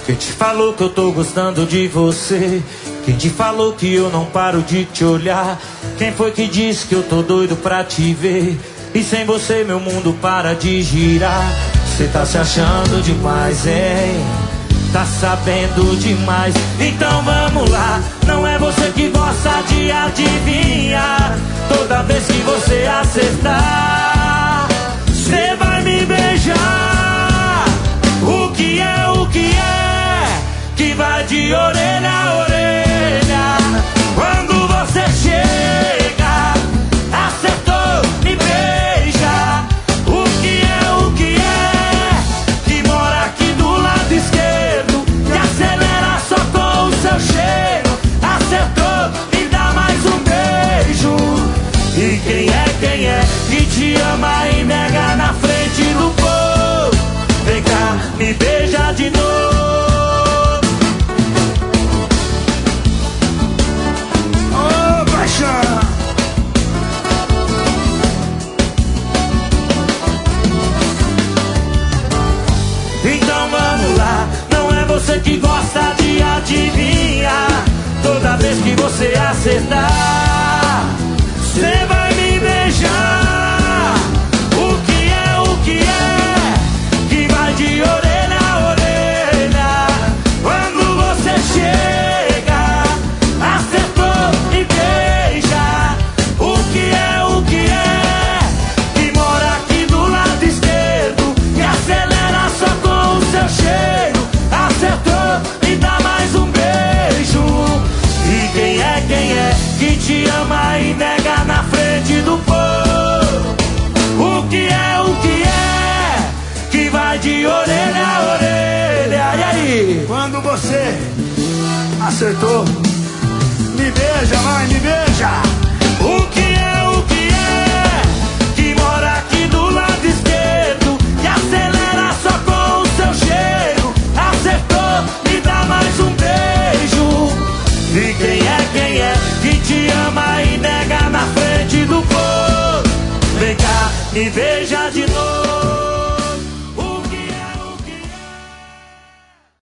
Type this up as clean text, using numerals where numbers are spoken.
Quem te falou que eu tô gostando de você? Quem te falou que eu não paro de te olhar? Quem foi que disse que eu tô doido pra te ver? E sem você meu mundo para de girar. Cê tá se achando demais, hein? Tá sabendo demais. Então vamos lá. Não é você que gosta de adivinhar. Toda vez que você acertar, cê vai me beijar. O que é, o que é? Que vai de orelha a orelha. Quando você chega, acertou, me beija. O que é? Que mora aqui do lado esquerdo, que acelera só com o seu cheiro. Acertou, me dá mais um beijo. E quem é que te ama e nega na frente do povo? Vem cá, me beija de novo. Então vamos lá, não é você que gosta de adivinhar. Toda vez que você acertar, cê vai me beijar. O que é? Que vai de orelha a orelha. Quando você chega, acertou e beija. O que é? Que mora aqui do lado esquerdo, que acelera só com o seu cheiro. Acertou e dá mais um beijo. E quem é que te ama e nega na frente do povo? O que é? Que vai de orelha a orelha. E aí? Quando você acertou, me beija, mãe, me beija. O que é? Que mora aqui do lado esquerdo, que acelera só com o seu cheiro. Acertou, me dá mais um beijo. E quem é que te ama e nega na frente do povo? Vem cá, me beija de novo.